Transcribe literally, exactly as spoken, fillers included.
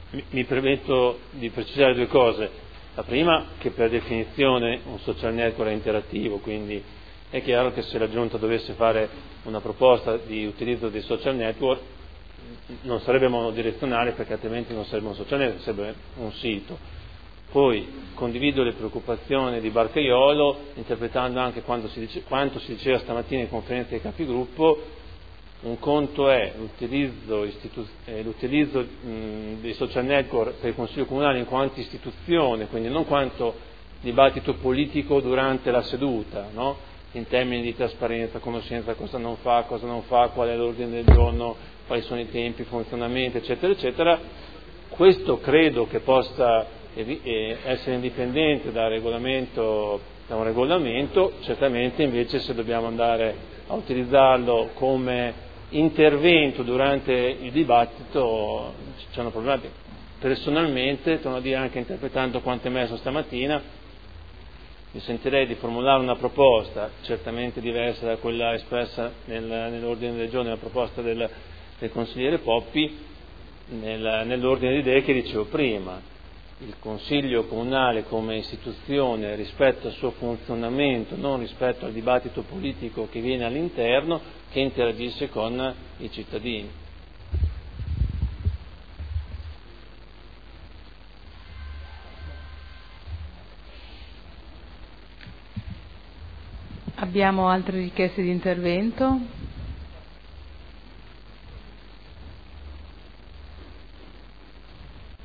mi, mi permetto di precisare due cose. La prima, che per definizione un social network è interattivo, quindi è chiaro che se la Giunta dovesse fare una proposta di utilizzo dei social network non sarebbe monodirezionale, perché altrimenti non sarebbe un social network, sarebbe un sito. Poi condivido le preoccupazioni di Barcaiolo, interpretando anche quanto si, dice, quanto si diceva stamattina in conferenza dei capigruppo. Un conto è l'utilizzo, istitu- eh, l'utilizzo mh, dei social network per il Consiglio Comunale in quanto istituzione, quindi non quanto dibattito politico durante la seduta, no? In termini di trasparenza, conoscenza, cosa non fa, cosa non fa, qual è l'ordine del giorno, quali sono i tempi, funzionamento, eccetera, eccetera. Questo credo che possa eh, essere indipendente dal regolamento, da un regolamento. Certamente invece se dobbiamo andare a utilizzarlo come intervento durante il dibattito c'è un problema. Personalmente, torno a dire, anche interpretando quanto emerso stamattina, mi sentirei di formulare una proposta certamente diversa da quella espressa nel, nell'ordine del giorno, nella proposta del, del consigliere Poppi, nel, nell'ordine di idee che dicevo prima. Il Consiglio Comunale come istituzione rispetto al suo funzionamento, non rispetto al dibattito politico che viene all'interno, che interagisce con i cittadini. Abbiamo altre richieste di intervento?